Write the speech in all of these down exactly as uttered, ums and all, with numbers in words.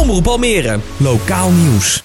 Omroep Almere. Lokaal nieuws.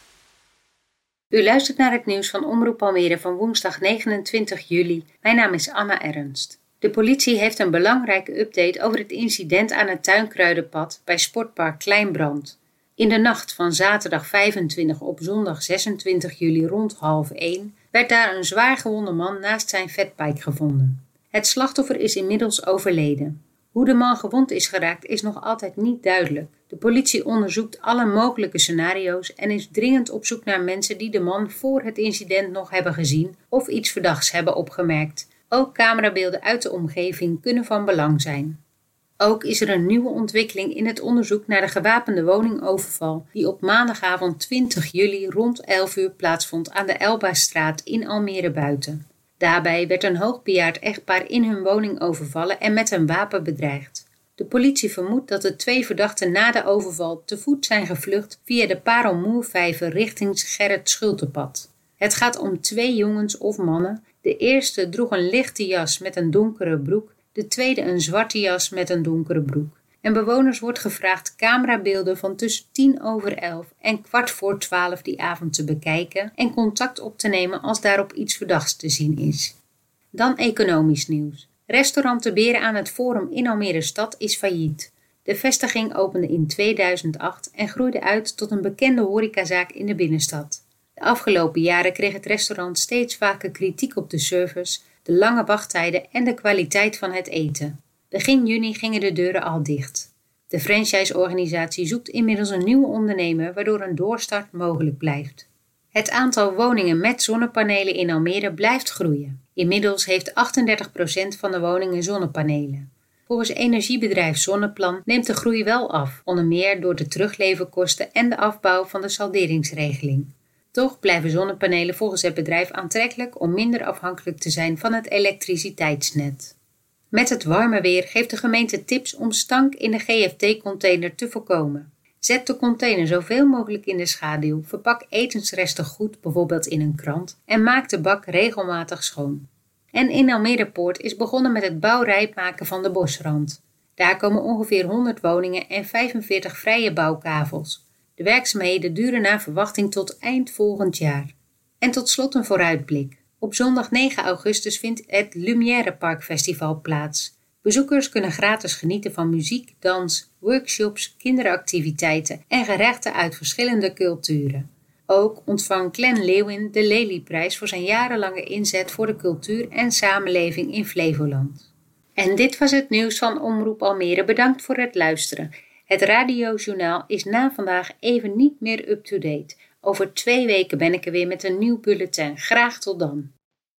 U luistert naar het nieuws van Omroep Almere van woensdag negenentwintig juli. Mijn naam is Anna Ernst. De politie heeft een belangrijke update over het incident aan het Tuinkruidenpad bij Sportpark Kleinbrand. In de nacht van zaterdag vijfentwintig op zondag zesentwintig juli rond half één werd daar een zwaar gewonde man naast zijn fatbike gevonden. Het slachtoffer is inmiddels overleden. Hoe de man gewond is geraakt is nog altijd niet duidelijk. De politie onderzoekt alle mogelijke scenario's en is dringend op zoek naar mensen die de man voor het incident nog hebben gezien of iets verdachts hebben opgemerkt. Ook camerabeelden uit de omgeving kunnen van belang zijn. Ook is er een nieuwe ontwikkeling in het onderzoek naar de gewapende woningoverval die op maandagavond twintig juli rond elf uur plaatsvond aan de Elbastraat in Almere Buiten. Daarbij werd een hoogbejaard echtpaar in hun woning overvallen en met een wapen bedreigd. De politie vermoedt dat de twee verdachten na de overval te voet zijn gevlucht via de Parelmoervijver richting Gerrit Schultepad. Het gaat om twee jongens of mannen. De eerste droeg een lichte jas met een donkere broek, de tweede een zwarte jas met een donkere broek. En bewoners wordt gevraagd camerabeelden van tussen tien over elf en kwart voor twaalf die avond te bekijken en contact op te nemen als daarop iets verdachts te zien is. Dan economisch nieuws. Restaurant De Beren aan het Forum in Almere Stad is failliet. De vestiging opende in tweeduizend acht en groeide uit tot een bekende horecazaak in de binnenstad. De afgelopen jaren kreeg het restaurant steeds vaker kritiek op de service, de lange wachttijden en de kwaliteit van het eten. Begin juni gingen de deuren al dicht. De franchise-organisatie zoekt inmiddels een nieuwe ondernemer waardoor een doorstart mogelijk blijft. Het aantal woningen met zonnepanelen in Almere blijft groeien. Inmiddels heeft achtendertig procent van de woningen zonnepanelen. Volgens energiebedrijf Zonneplan neemt de groei wel af, onder meer door de terugleverkosten en de afbouw van de salderingsregeling. Toch blijven zonnepanelen volgens het bedrijf aantrekkelijk om minder afhankelijk te zijn van het elektriciteitsnet. Met het warme weer geeft de gemeente tips om stank in de G F T-container te voorkomen. Zet de container zoveel mogelijk in de schaduw, verpak etensresten goed, bijvoorbeeld in een krant, en maak de bak regelmatig schoon. En in Almere Poort is begonnen met het bouwrijp maken van de bosrand. Daar komen ongeveer honderd woningen en vijfenveertig vrije bouwkavels. De werkzaamheden duren naar verwachting tot eind volgend jaar. En tot slot een vooruitblik. Op zondag negen augustus vindt het Lumière Park Festival plaats. Bezoekers kunnen gratis genieten van muziek, dans, workshops, kinderactiviteiten en gerechten uit verschillende culturen. Ook ontvangt Glenn Leeuwin de Lelyprijs voor zijn jarenlange inzet voor de cultuur en samenleving in Flevoland. En dit was het nieuws van Omroep Almere. Bedankt voor het luisteren. Het radiojournaal is na vandaag even niet meer up-to-date. Over twee weken ben ik er weer met een nieuw bulletin. Graag tot dan.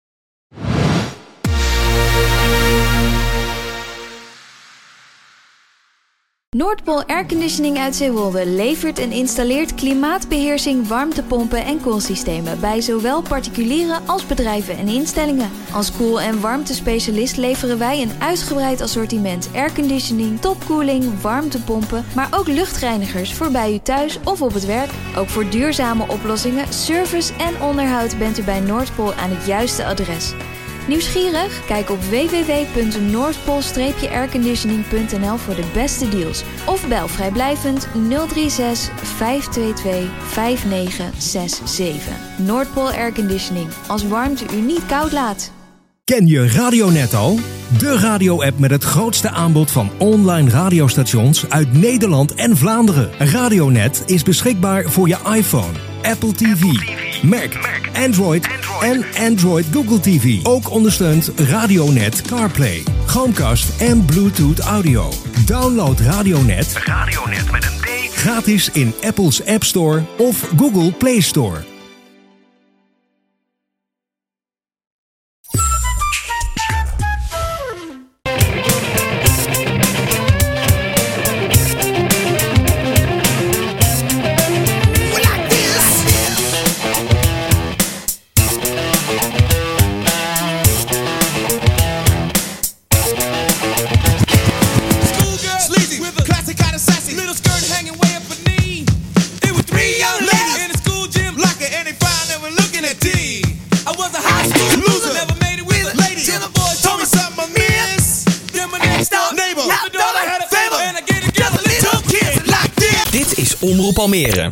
Noordpool Airconditioning uit Zeewolde levert en installeert klimaatbeheersing, warmtepompen en koelsystemen bij zowel particulieren als bedrijven en instellingen. Als koel- en warmtespecialist leveren wij een uitgebreid assortiment airconditioning, topkoeling, warmtepompen, maar ook luchtreinigers voor bij u thuis of op het werk. Ook voor duurzame oplossingen, service en onderhoud bent u bij Noordpool aan het juiste adres. Nieuwsgierig? Kijk op w w w punt noordpool airconditioning punt n l voor de beste deals. Of bel vrijblijvend nul drie zes vijf twee twee vijf negen zes zeven. Noordpool Airconditioning. Als warmte u niet koud laat. Ken je Radionet al? De radio-app met het grootste aanbod van online radiostations uit Nederland en Vlaanderen. Radionet is beschikbaar voor je iPhone, Apple T V, Mac, Android en Android Google T V. Ook ondersteunt Radionet CarPlay, Chromecast en Bluetooth Audio. Download Radionet, Radionet met een D, gratis in Apple's App Store of Google Play Store. Little skirt hanging way up her knee. It was three young ladies in the school gym, like an Omroep Almere.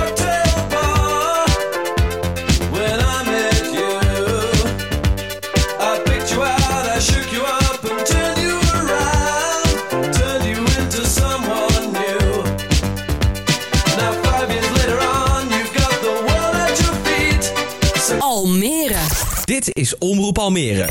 Dit is Omroep Almere.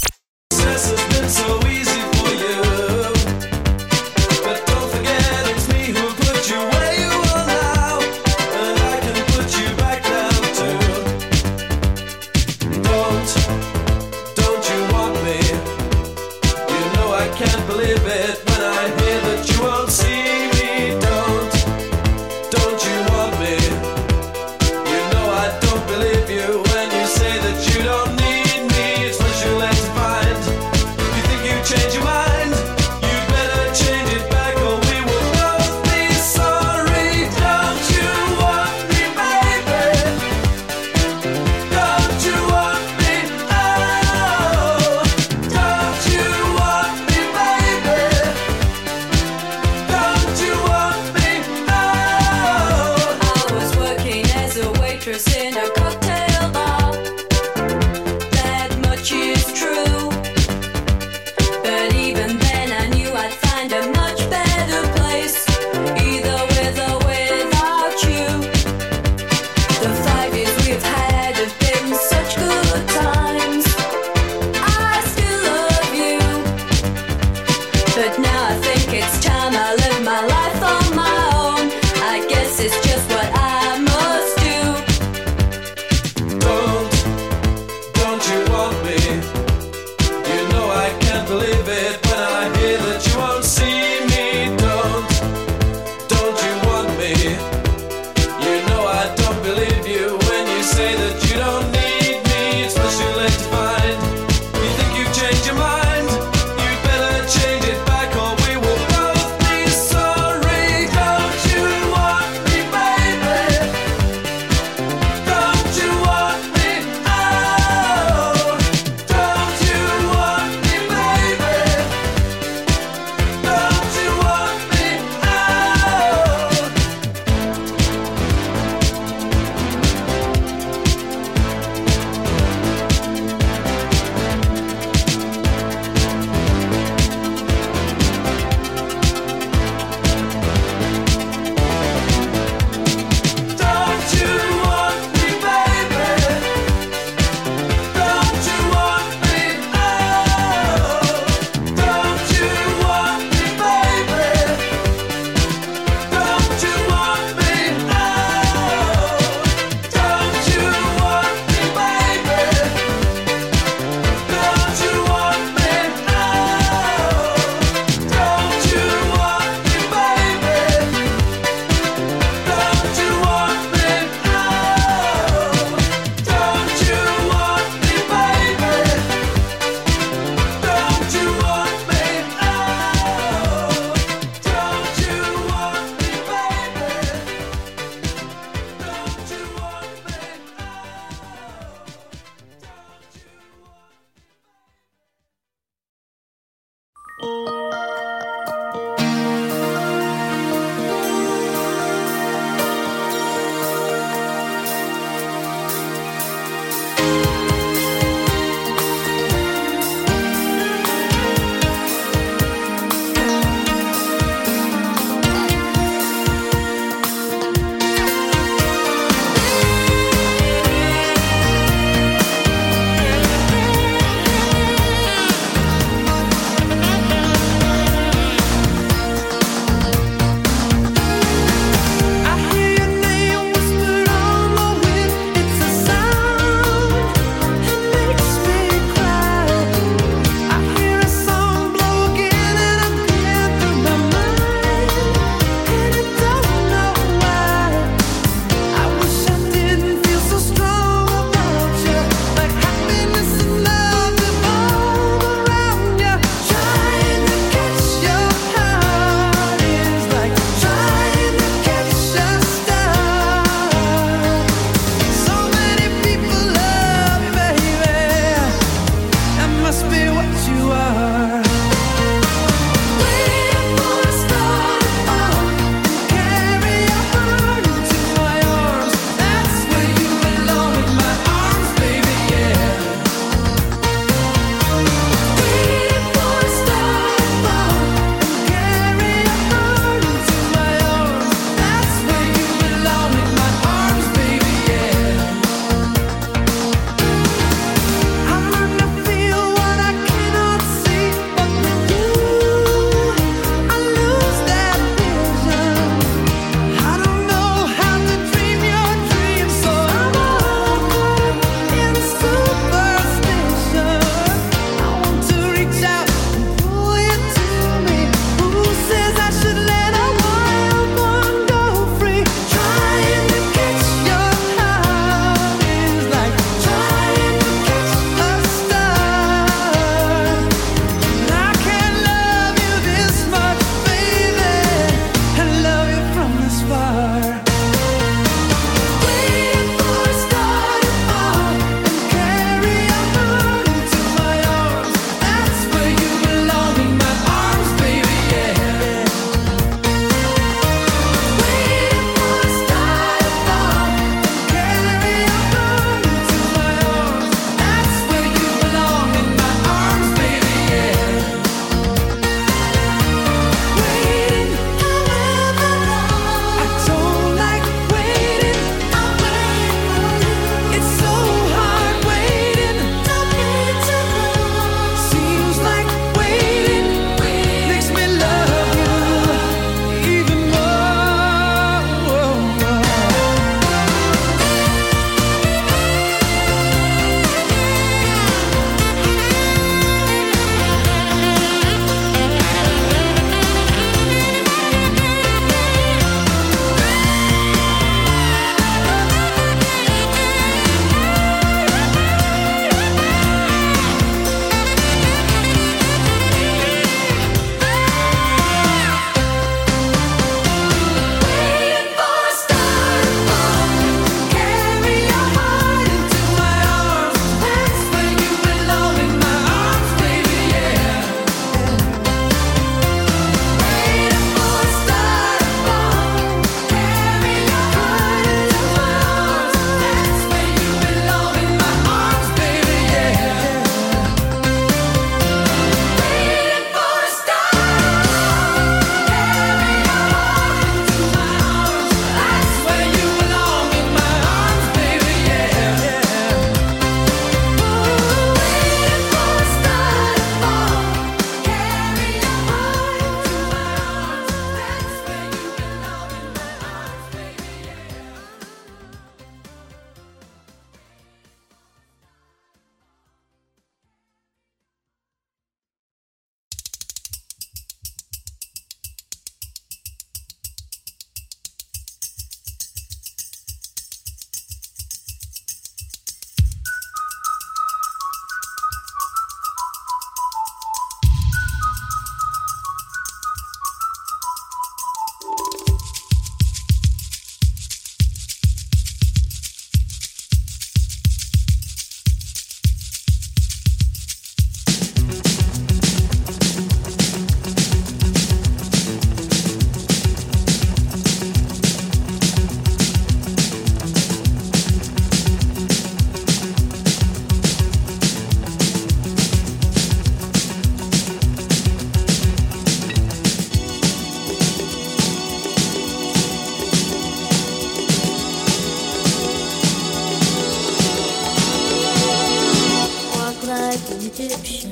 Egyptian.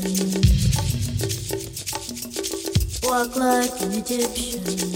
Walk like an Egyptian.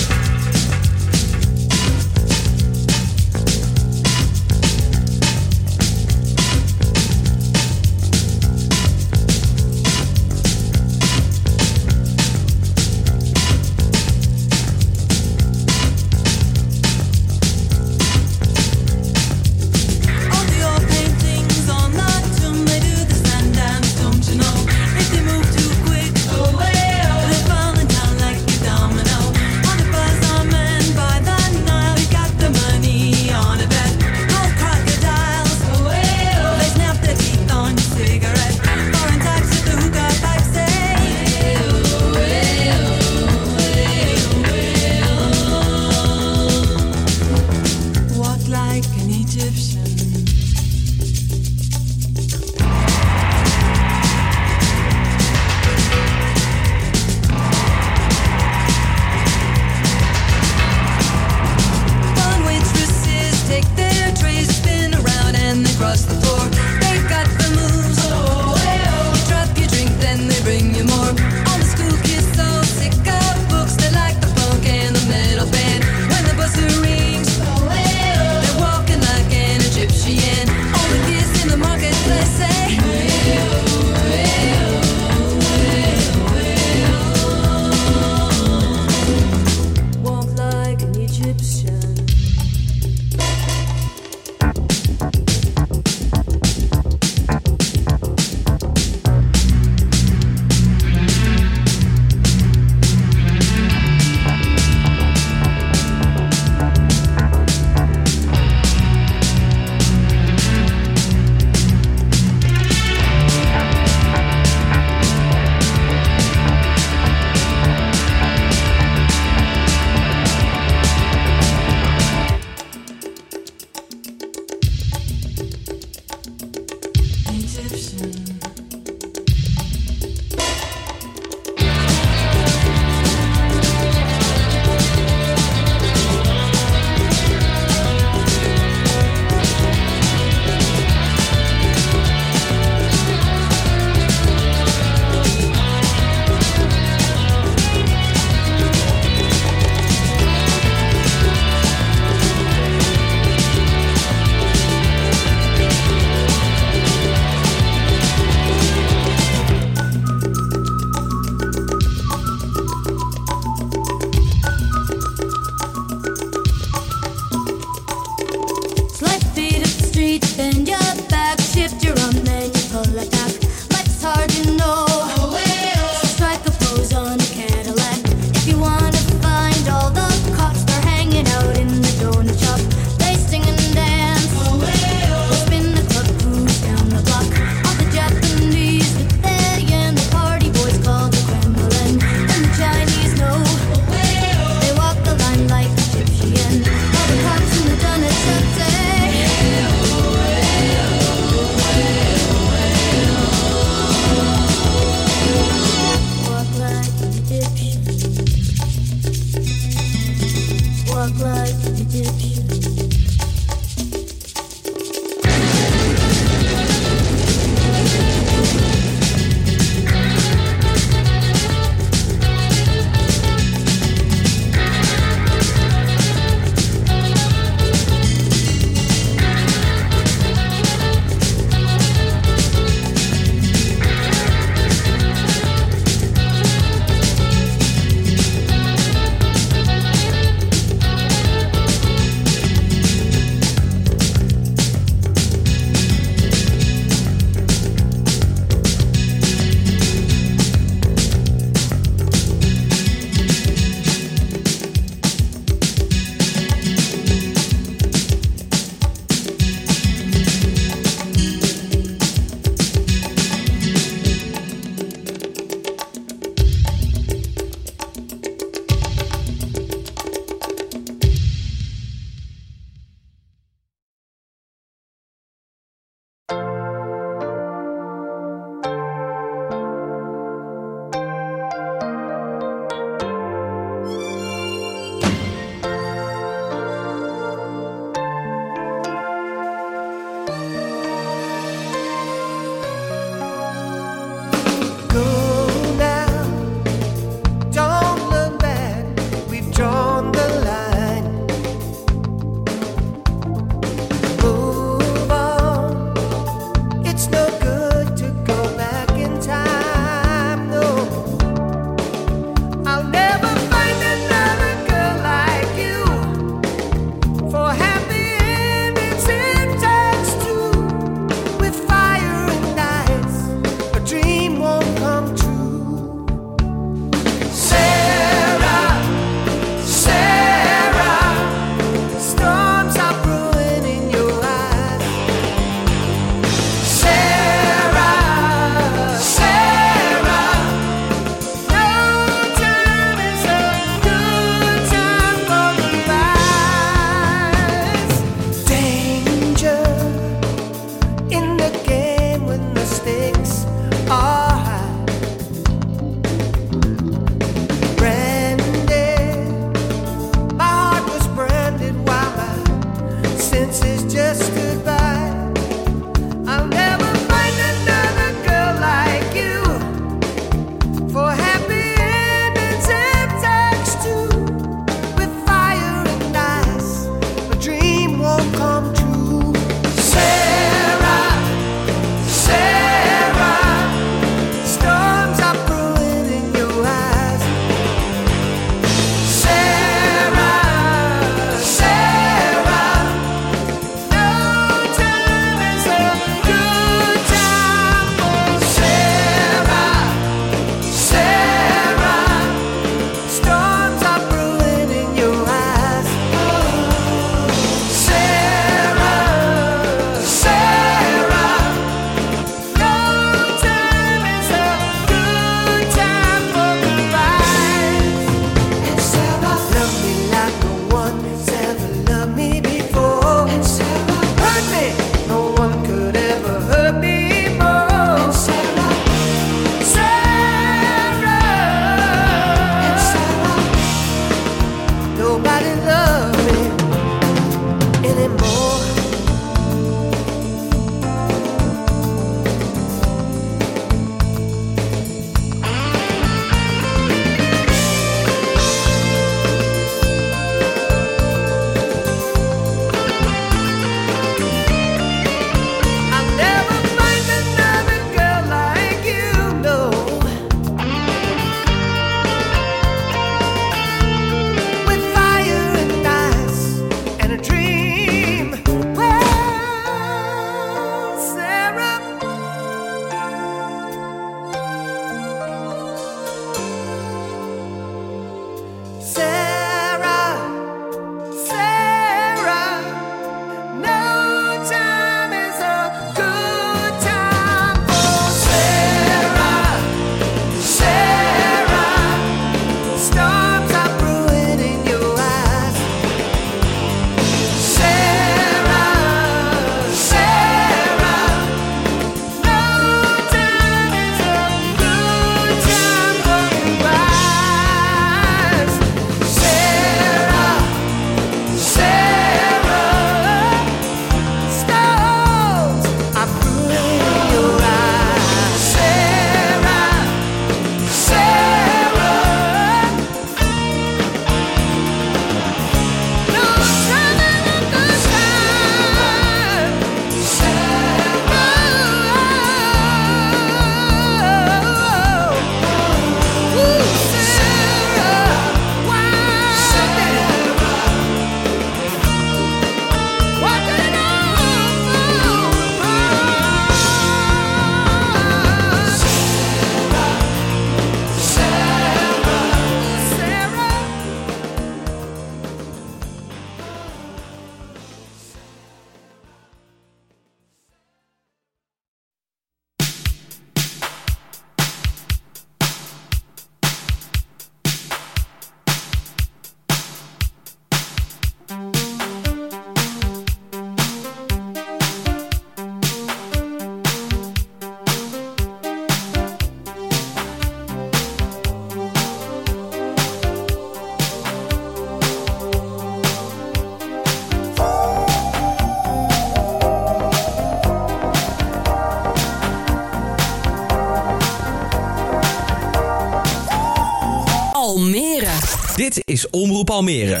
Almere. Dit is Omroep Almere.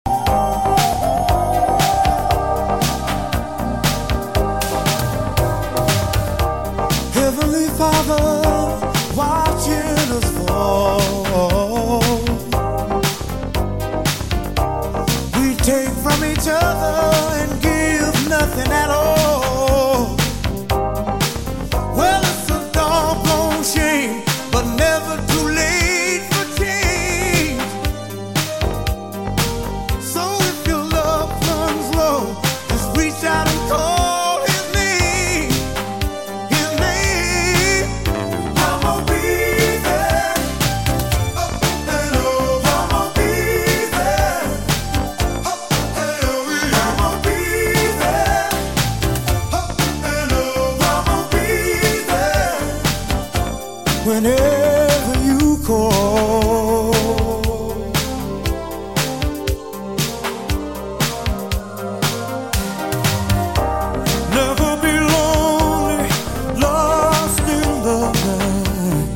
Heavenly Father, watching us fall. We take from each other and give nothing at all. Well, it's a doggone shame, but never too late for change. So if your love runs low, just reach out and call his name. His name. I'ma be there. Up and over. I'ma be there. Up and over. I'ma be there. Up and over. I'ma be there. Whenever you call. Never be lonely, lost in the night.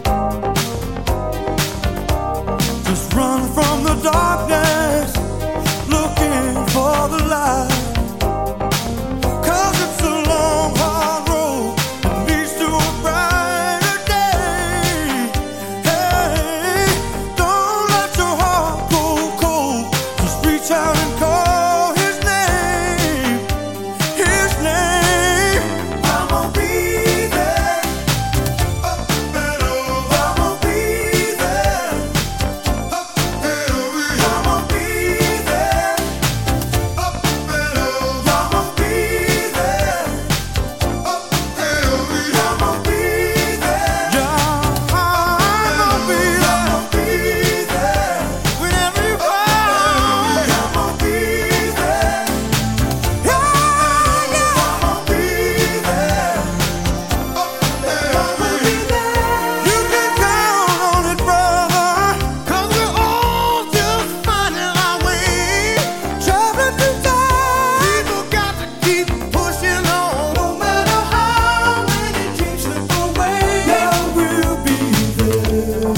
Just run from the darkness, looking for the light. 'Cause it's a long, hard road that leads to a brighter day. Hey, don't let your heart go cold. Just reach out and call his name. His name. I'ma be there. Up and over. I'ma be there. Up and over. I'ma be there. Up and over. I'ma be there. Up and over. I'ma be there. Yeah, I'ma be there. I'ma be there. Whenever you call, I'ma be there. Yeah, yeah, I'ma be there. Up and over. You can count on it, brother, 'cause we're all just finding our way. Traveling through time, people got to keep pushing on. No matter how many dreams slip away, yeah, we'll be there.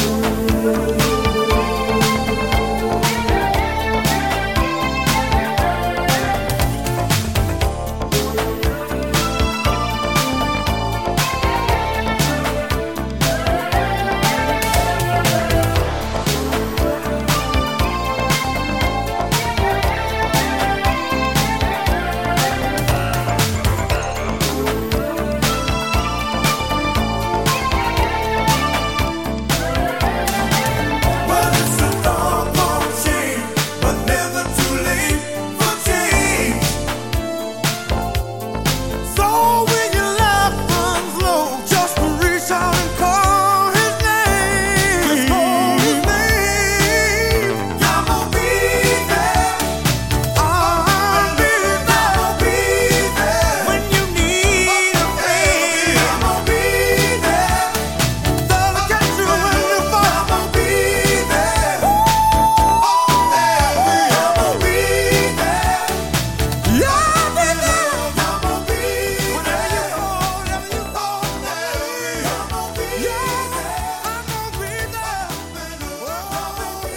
Well, it's a doggone shame, but never too late for change. So when your life runs low, just reach out and call his name. Just call his name. I'ma be there. I'll be there. I'ma be there. When you need a friend, I'ma be there. They'll get you when you fall. I'ma be there. I'ma be there. Yeah, I'll be there. I'ma be there. Whenever you call, whenever you call, I'ma be there. I'ma be there. I'ma be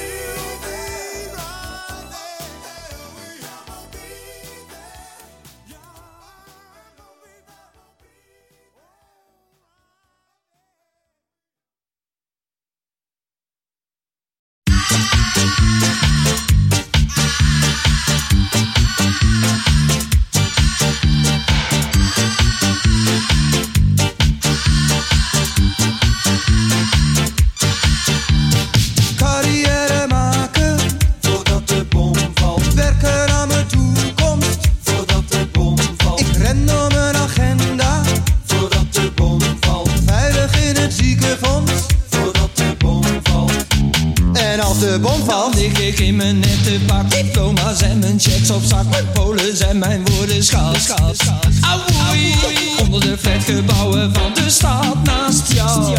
Carrière maken voordat de bom valt. Werken aan mijn toekomst voordat de bom valt. Ik ren door mijn agenda voordat de bom valt. Veilig in het ziekenfonds voordat de bom valt. En als de bom valt, Dan lig ik in mijn nette pak, diploma's en mijn checks op zak. Mijn polen zijn mijn woorden schat. Auwoei, onder de flatgebouwen van de stad naast jou.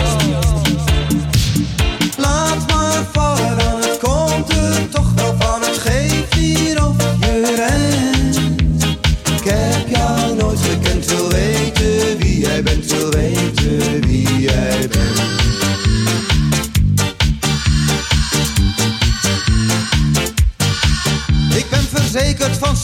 laat maar vallen, dan het komt er toch wel van. Het geeft hier of je rent. Ik heb jou nooit gekend, wil weten wie jij bent, wil weten wie jij bent.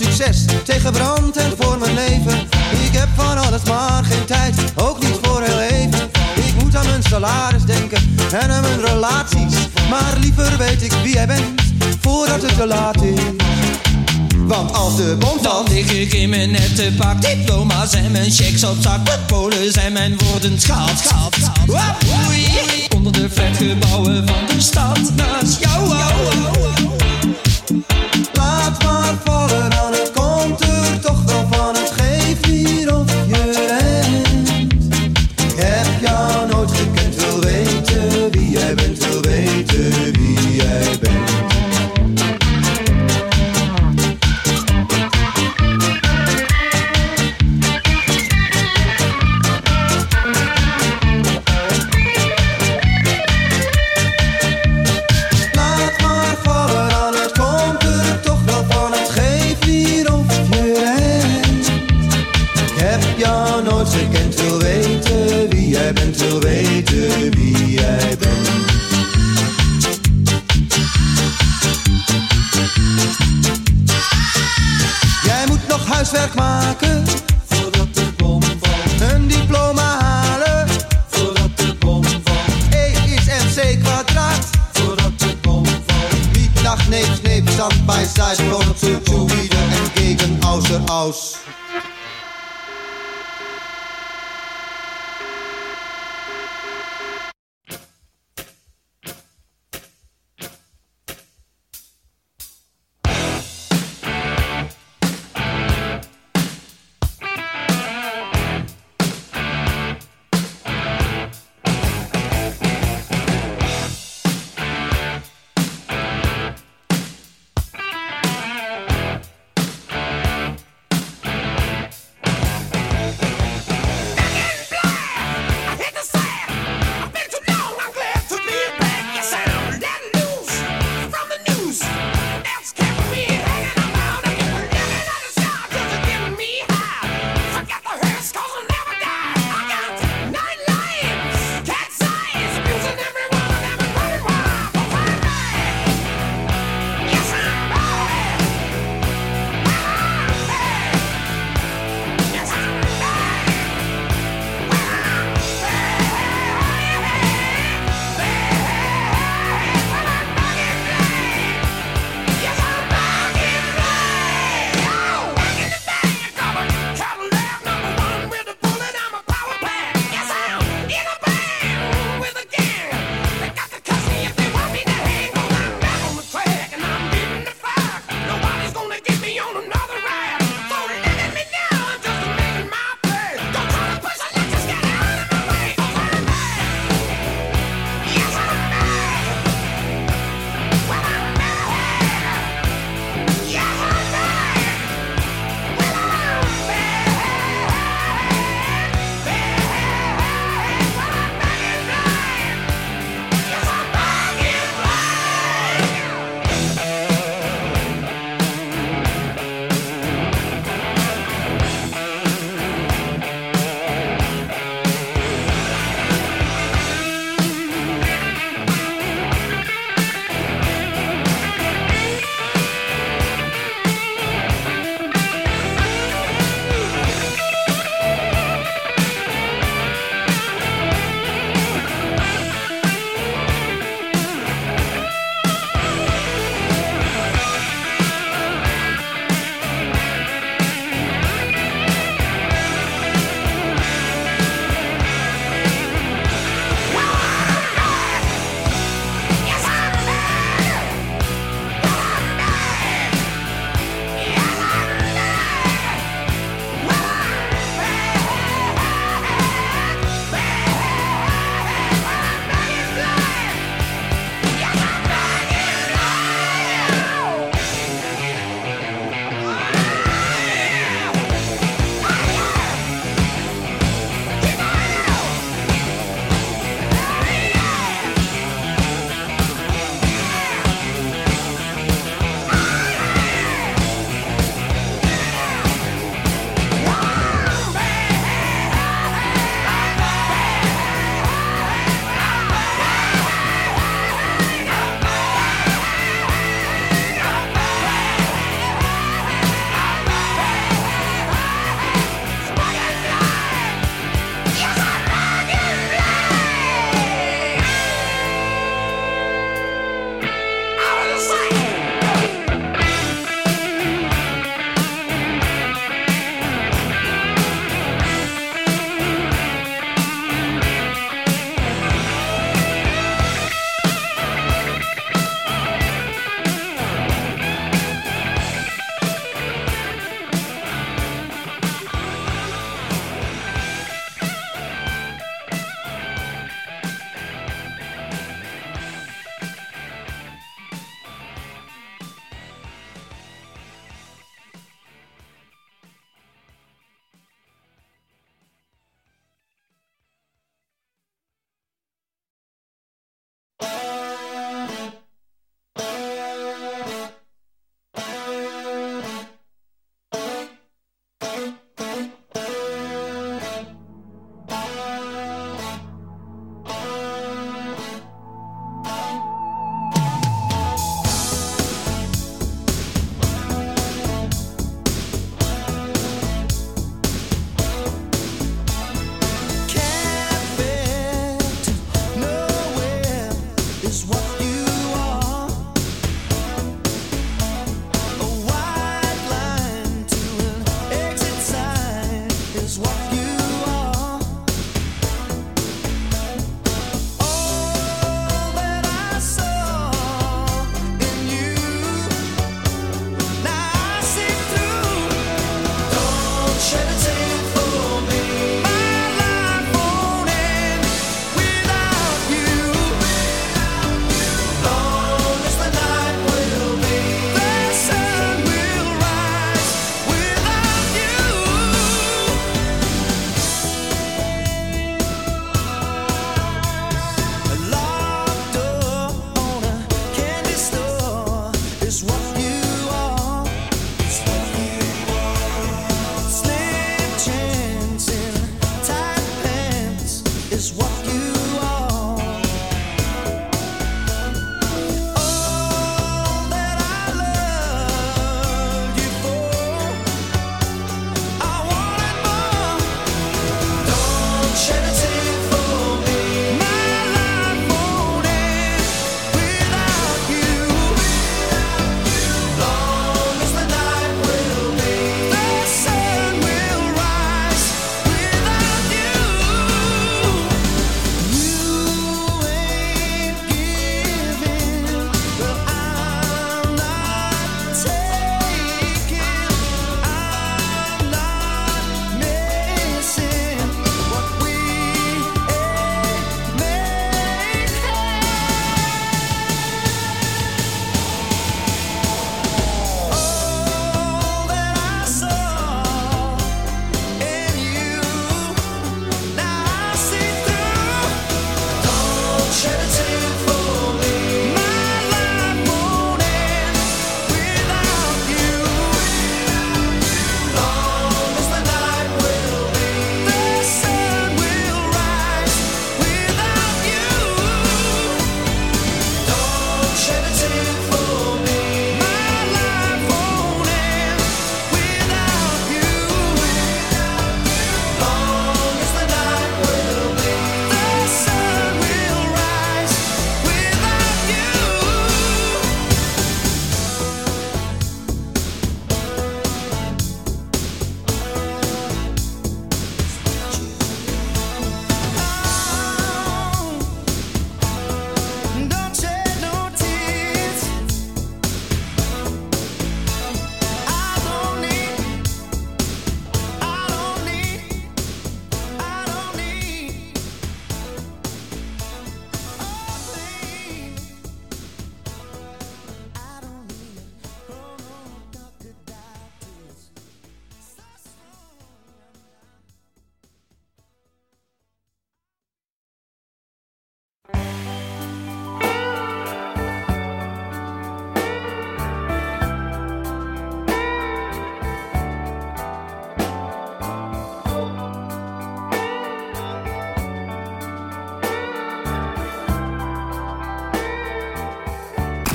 succes, tegen brand en voor mijn leven. Ik heb van alles maar geen tijd, ook niet voor heel even. Ik moet aan mijn salaris denken en aan mijn relaties. Maar liever weet ik wie jij bent, voordat het te laat is. Want als de bom valt, dan lig ik in mijn nette pak. Diploma's en mijn checks op zak. Met polen zijn mijn woorden schaald, schaald, schaald. Onder de flatgebouwen van de stad naast jou. Laat maar vallen, dan het komt er toch wel van. Het geeft niet of je rent. Ik heb jou nooit gekend, wil weten wie jij bent, wil weten wie jij bent.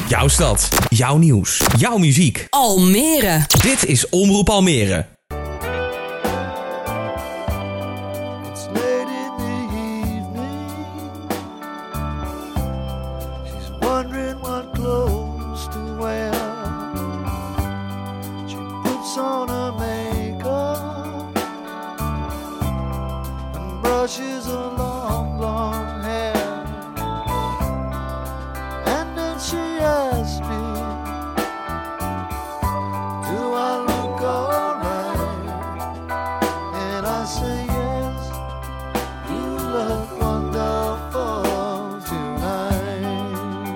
Jouw stad, jouw nieuws, jouw muziek. Almere. Dit is Omroep Almere. It's late in the evening. She's wondering what clothes to wear. She puts on her makeup and brushes her long, long hair. And then she asks me, do I look alright? And I say yes, you look wonderful tonight.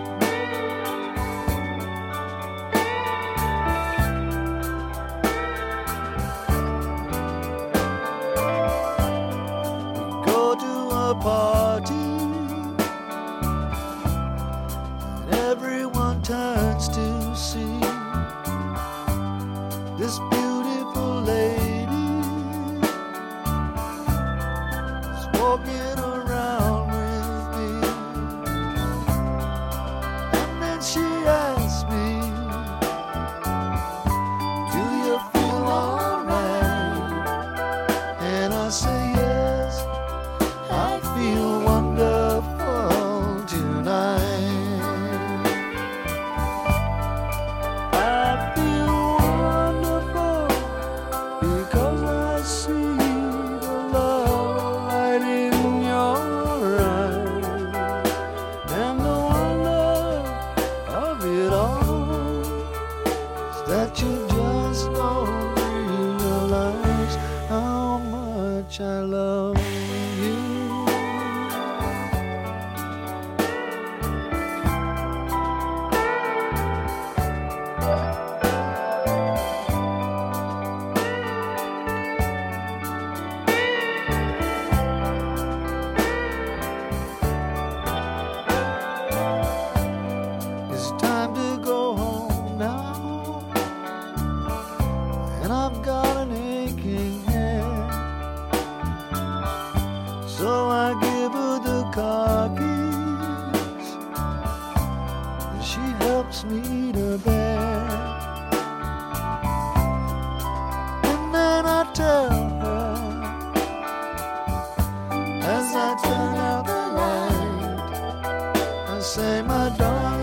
We go to a party and everyone turns to see this beautiful lady is walking around with me. And then she asks me, do you feel alright? And I say yes, I feel wonderful tonight. I feel wonderful because I see the love light in your eyes, and the wonder of it all is that you just don't realize how much I love you. It's time to go home now, and I've got an aching head. So I give her the car keys, and she helps me to bed. And then I tell her, as I turn out the light, I say, my darling,